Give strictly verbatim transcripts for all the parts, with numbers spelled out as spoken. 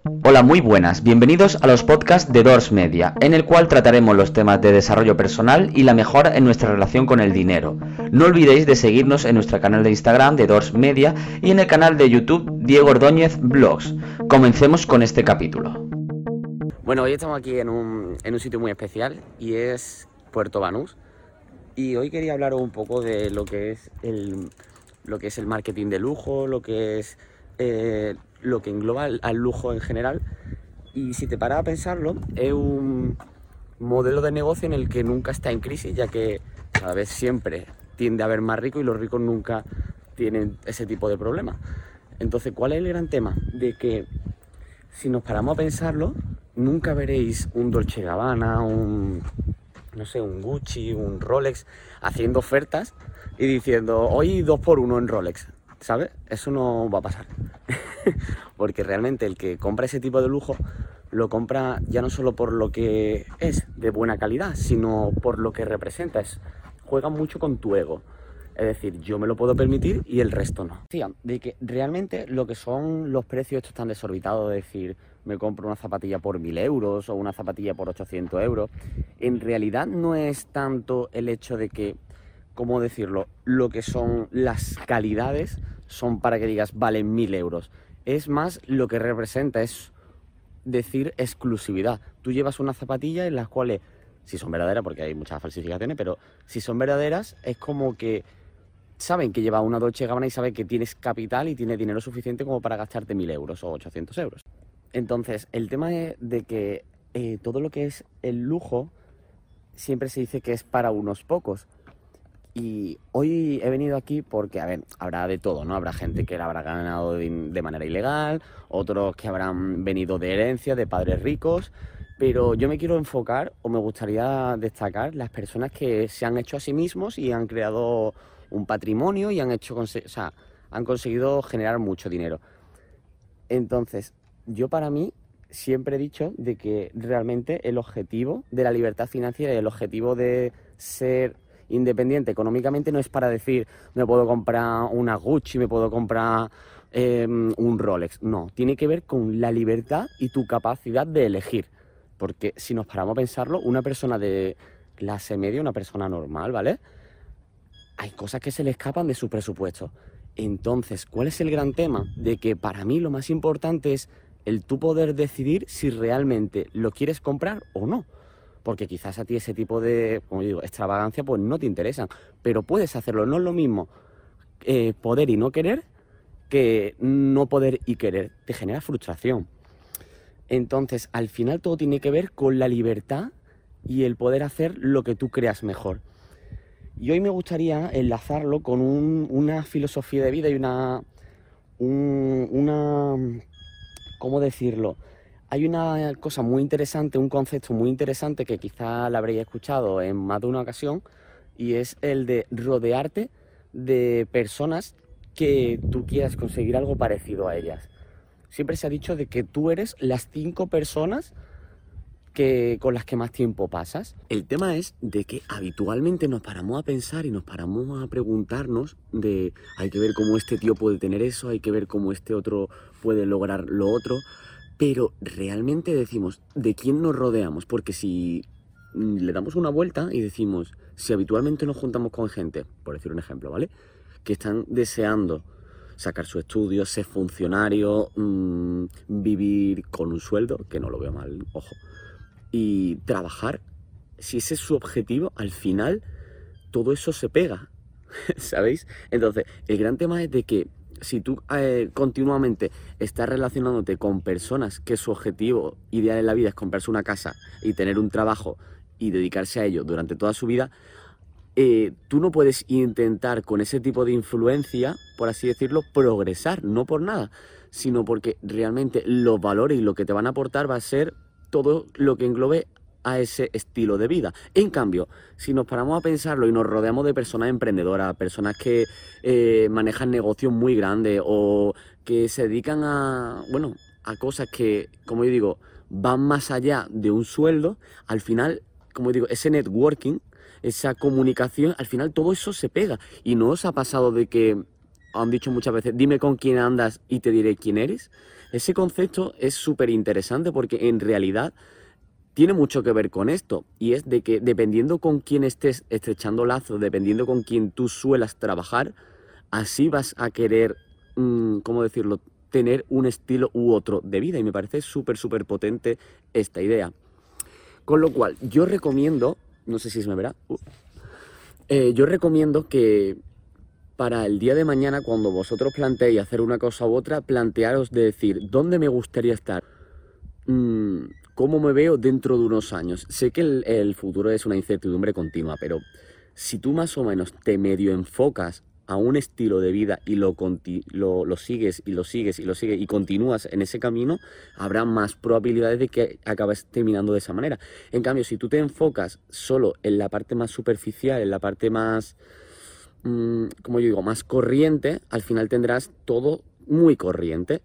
Hola, muy buenas, bienvenidos a los podcasts de Doors Media, en el cual trataremos los temas de desarrollo personal y la mejora en nuestra relación con el dinero. No olvidéis de seguirnos en nuestro canal de Instagram de Doors Media y en el canal de YouTube Diego Ordóñez Blogs. Comencemos con este capítulo. Bueno, hoy estamos aquí en un, en un sitio muy especial y es Puerto Banús. Y hoy quería hablaros un poco de lo que es el, lo que es el marketing de lujo, lo que es eh, lo que engloba al, al lujo en general. Y si te paras a pensarlo, es un modelo de negocio en el que nunca está en crisis, ya que cada vez siempre tiende a haber más ricos y los ricos nunca tienen ese tipo de problemas. Entonces, ¿cuál es el gran tema? De que si nos paramos a pensarlo, nunca veréis un Dolce and Gabbana, un, no sé, un Gucci, un Rolex haciendo ofertas y diciendo hoy dos por uno en Rolex, ¿sabes? Eso no va a pasar. Porque realmente el que compra ese tipo de lujo lo compra ya no solo por lo que es de buena calidad, sino por lo que representa. Es, juega mucho con tu ego. Es decir, yo me lo puedo permitir y el resto no. Decía, de que realmente lo que son los precios estos tan desorbitados, de decir, me compro una zapatilla por mil euros o una zapatilla por ochocientos euros, en realidad no es tanto el hecho de que, ¿cómo decirlo?, lo que son las calidades son para que digas, valen mil euros. Es más lo que representa, es decir, exclusividad. Tú llevas unas zapatillas en las cuales, si son verdaderas, porque hay muchas falsificaciones, pero si son verdaderas, es como que saben que lleva una Dolce and Gabbana y saben que tienes capital y tienes dinero suficiente como para gastarte mil euros o ochocientos euros. Entonces, el tema es de que eh, todo lo que es el lujo siempre se dice que es para unos pocos. Y hoy he venido aquí porque, a ver, habrá de todo, ¿no? Habrá gente que la habrá ganado de, de manera ilegal, otros que habrán venido de herencia, de padres ricos, pero yo me quiero enfocar, o me gustaría destacar, las personas que se han hecho a sí mismos y han creado un patrimonio y han hecho, o sea, han conseguido generar mucho dinero. Entonces, yo para mí siempre he dicho de que realmente el objetivo de la libertad financiera y el objetivo de ser independiente económicamente no es para decir me puedo comprar una Gucci, me puedo comprar eh, un Rolex. No, tiene que ver con la libertad y tu capacidad de elegir. Porque si nos paramos a pensarlo, una persona de clase media, una persona normal, ¿vale?, hay cosas que se le escapan de su presupuesto. Entonces, ¿cuál es el gran tema? De que para mí lo más importante es el tú poder decidir si realmente lo quieres comprar o no. Porque quizás a ti ese tipo de, como digo, extravagancia pues no te interesan. Pero puedes hacerlo. No es lo mismo eh, poder y no querer que no poder y querer. Te genera frustración. Entonces, al final todo tiene que ver con la libertad y el poder hacer lo que tú creas mejor. Y hoy me gustaría enlazarlo con un, una filosofía de vida y una, un, una, ¿cómo decirlo? Hay una cosa muy interesante, un concepto muy interesante que quizá la habréis escuchado en más de una ocasión, y es el de rodearte de personas que tú quieras conseguir algo parecido a ellas. Siempre se ha dicho de que tú eres las cinco personas que, con las que más tiempo pasas. El tema es de que habitualmente nos paramos a pensar y nos paramos a preguntarnos de hay que ver cómo este tío puede tener eso, hay que ver cómo este otro puede lograr lo otro, pero realmente decimos ¿de quién nos rodeamos? Porque si le damos una vuelta y decimos, si habitualmente nos juntamos con gente, por decir un ejemplo, ¿vale?, que están deseando sacar su estudio, ser funcionario, mmm, vivir con un sueldo, que no lo veo mal, ojo, y trabajar, si ese es su objetivo, al final todo eso se pega, ¿sabéis? Entonces, el gran tema es de que si tú eh, continuamente estás relacionándote con personas que su objetivo ideal en la vida es comprarse una casa y tener un trabajo y dedicarse a ello durante toda su vida, eh, tú no puedes intentar con ese tipo de influencia, por así decirlo, progresar, no por nada, sino porque realmente los valores y lo que te van a aportar va a ser todo lo que englobe a ese estilo de vida. En cambio, si nos paramos a pensarlo y nos rodeamos de personas emprendedoras, personas que eh, manejan negocios muy grandes o que se dedican a, bueno, a cosas que, como yo digo, van más allá de un sueldo, al final, como digo, ese networking, esa comunicación, al final todo eso se pega. ¿Y no os ha pasado de que han dicho muchas veces, dime con quién andas y te diré quién eres? ese concepto es súper interesante porque en realidad tiene mucho que ver con esto, y es de que dependiendo con quién estés estrechando lazos, dependiendo con quién tú suelas trabajar, así vas a querer, mmm, ¿cómo decirlo?, tener un estilo u otro de vida, y me parece súper, súper potente esta idea. Con lo cual, yo recomiendo, no sé si se me verá, uh, eh, yo recomiendo que para el día de mañana, cuando vosotros planteéis hacer una cosa u otra, plantearos de decir, ¿dónde me gustaría estar? Mm, ¿Cómo me veo dentro de unos años? Sé que el, el futuro es una incertidumbre continua, pero si tú más o menos te medio enfocas a un estilo de vida y lo, lo, lo sigues y lo sigues y lo sigues y continúas en ese camino, habrá más probabilidades de que acabes terminando de esa manera. En cambio, si tú te enfocas solo en la parte más superficial, en la parte más, mmm, como yo digo, más corriente, al final tendrás todo muy corriente.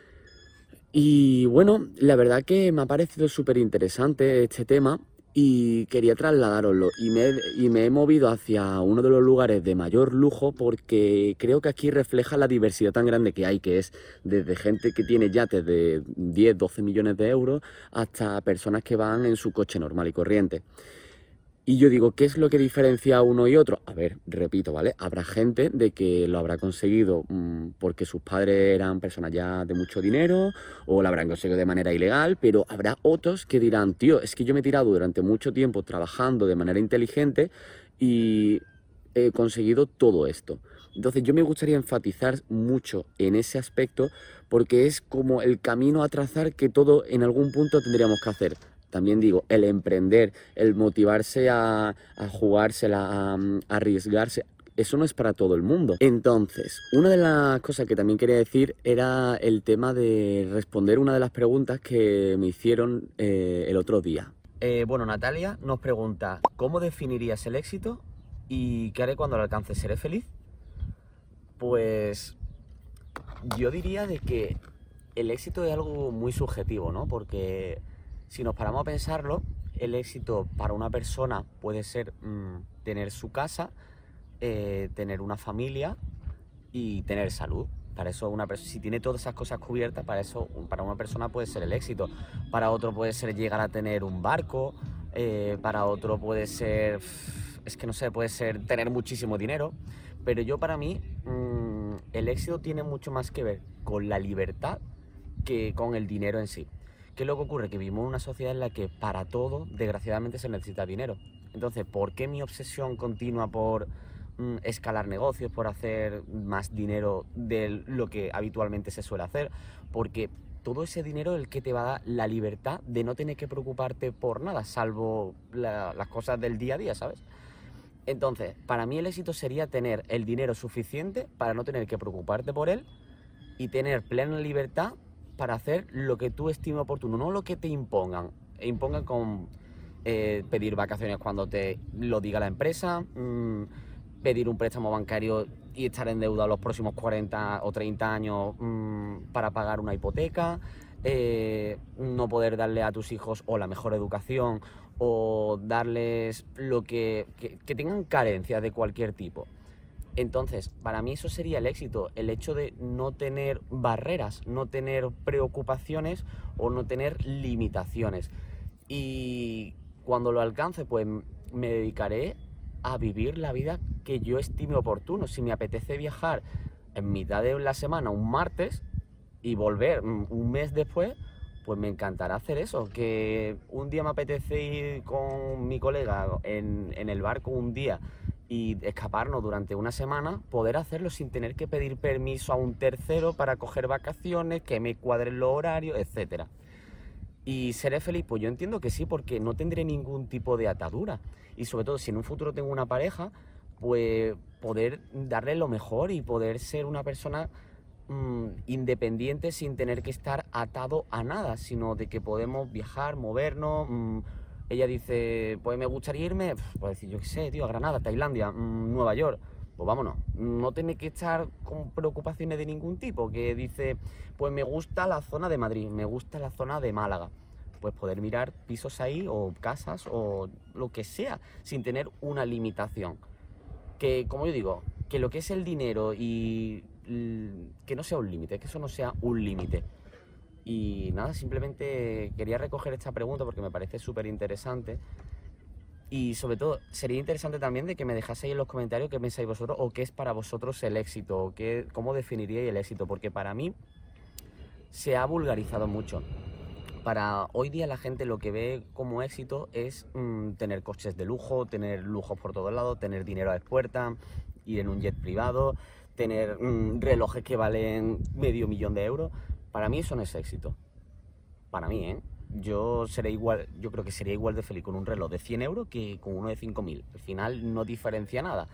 Y bueno, la verdad que me ha parecido súper interesante este tema y quería trasladároslo, y me, y me he movido hacia uno de los lugares de mayor lujo porque creo que aquí refleja la diversidad tan grande que hay, que es desde gente que tiene yates de diez, doce millones de euros hasta personas que van en su coche normal y corriente. Y yo digo, ¿qué es lo que diferencia a uno y otro? A ver, repito, ¿vale? Habrá gente de que lo habrá conseguido mmm, porque sus padres eran personas ya de mucho dinero o lo habrán conseguido de manera ilegal, pero habrá otros que dirán, tío, es que yo me he tirado durante mucho tiempo trabajando de manera inteligente y he conseguido todo esto. Entonces yo me gustaría enfatizar mucho en ese aspecto porque es como el camino a trazar que todo en algún punto tendríamos que hacer. También digo, el emprender, el motivarse a, a jugársela, a, a arriesgarse, eso no es para todo el mundo. Entonces, una de las cosas que también quería decir era el tema de responder una de las preguntas que me hicieron eh, el otro día. Eh, bueno, Natalia nos pregunta, ¿cómo definirías el éxito y qué haré cuando lo alcance? ¿Seré feliz? Pues yo diría de que el éxito es algo muy subjetivo, ¿no? Porque si nos paramos a pensarlo, el éxito para una persona puede ser mmm, tener su casa, eh, tener una familia y tener salud. Para eso, una si tiene todas esas cosas cubiertas, para eso, para una persona puede ser el éxito. Para otro puede ser llegar a tener un barco, eh, para otro puede ser, es que no sé, puede ser tener muchísimo dinero. Pero yo, para mí, mmm, el éxito tiene mucho más que ver con la libertad que con el dinero en sí. ¿Qué es lo que ocurre? Que vivimos en una sociedad en la que para todo, desgraciadamente, se necesita dinero. Entonces, ¿por qué mi obsesión continua por mm, escalar negocios, por hacer más dinero de lo que habitualmente se suele hacer? Porque todo ese dinero es el que te va a dar la libertad de no tener que preocuparte por nada, salvo la, las cosas del día a día, ¿sabes? Entonces, para mí el éxito sería tener el dinero suficiente para no tener que preocuparte por él y tener plena libertad para hacer lo que tú estimes oportuno, no lo que te impongan. E impongan con eh, pedir vacaciones cuando te lo diga la empresa, mmm, pedir un préstamo bancario y estar endeudado los próximos cuarenta o treinta años mmm, para pagar una hipoteca, eh, no poder darle a tus hijos o la mejor educación o darles lo que, que, que tengan carencias de cualquier tipo. Entonces, para mí eso sería el éxito, el hecho de no tener barreras, no tener preocupaciones o no tener limitaciones. Y cuando lo alcance, pues me dedicaré a vivir la vida que yo estime oportuno. Si me apetece viajar en mitad de la semana, un martes, y volver un mes después, pues me encantará hacer eso. Que un día me apetece ir con mi colega en, en el barco un día y escaparnos durante una semana, poder hacerlo sin tener que pedir permiso a un tercero para coger vacaciones, que me cuadren los horarios, etcétera. ¿Y seré feliz? Pues yo entiendo que sí, porque no tendré ningún tipo de atadura. Y sobre todo, si en un futuro tengo una pareja, pues poder darle lo mejor y poder ser una persona mmm, independiente sin tener que estar atado a nada, sino de que podemos viajar, movernos. Mmm, Ella dice, pues me gustaría irme, pues decir, yo qué sé, tío, a Granada, Tailandia, mmm, Nueva York. Pues vámonos, no tener que estar con preocupaciones de ningún tipo. Que dice, pues me gusta la zona de Madrid, me gusta la zona de Málaga. Pues poder mirar pisos ahí, o casas, o lo que sea, sin tener una limitación. Que, como yo digo, que lo que es el dinero y que no sea un límite, que eso no sea un límite. Y nada, simplemente quería recoger esta pregunta porque me parece súper interesante. Y sobre todo, sería interesante también de que me dejaseis en los comentarios qué pensáis vosotros o qué es para vosotros el éxito, o qué, cómo definiríais el éxito, porque para mí se ha vulgarizado mucho. Para hoy día la gente lo que ve como éxito es mmm, tener coches de lujo, tener lujos por todos lados, tener dinero a expuerta, ir en un jet privado, tener mmm, relojes que valen medio millón de euros. Para mí eso no es éxito. Para mí, ¿eh? Yo seré igual, yo creo que sería igual de feliz con un reloj de cien euros que con uno de cinco mil. Al final no diferencia nada.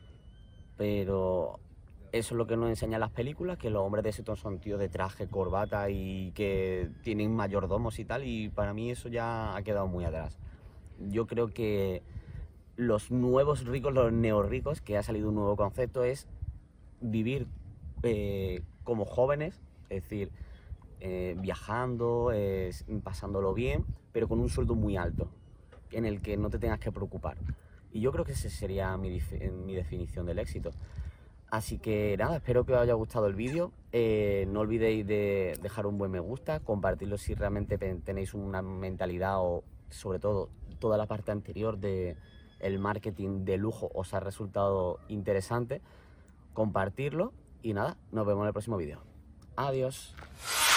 Pero eso es lo que nos enseñan las películas, que los hombres de éxito son tíos de traje, corbata y que tienen mayordomos y tal, y para mí eso ya ha quedado muy atrás. Yo creo que los nuevos ricos, los neorricos, que ha salido un nuevo concepto, es vivir eh, como jóvenes, es decir, eh, viajando, eh, pasándolo bien, pero con un sueldo muy alto, en el que no te tengas que preocupar. Y yo creo que esa sería mi, mi definición del éxito. Así que nada, espero que os haya gustado el vídeo. Eh, no olvidéis de dejar un buen me gusta, compartirlo si realmente tenéis una mentalidad o sobre todo toda la parte anterior del marketing de lujo os ha resultado interesante. Compartirlo y nada, nos vemos en el próximo vídeo. Adiós.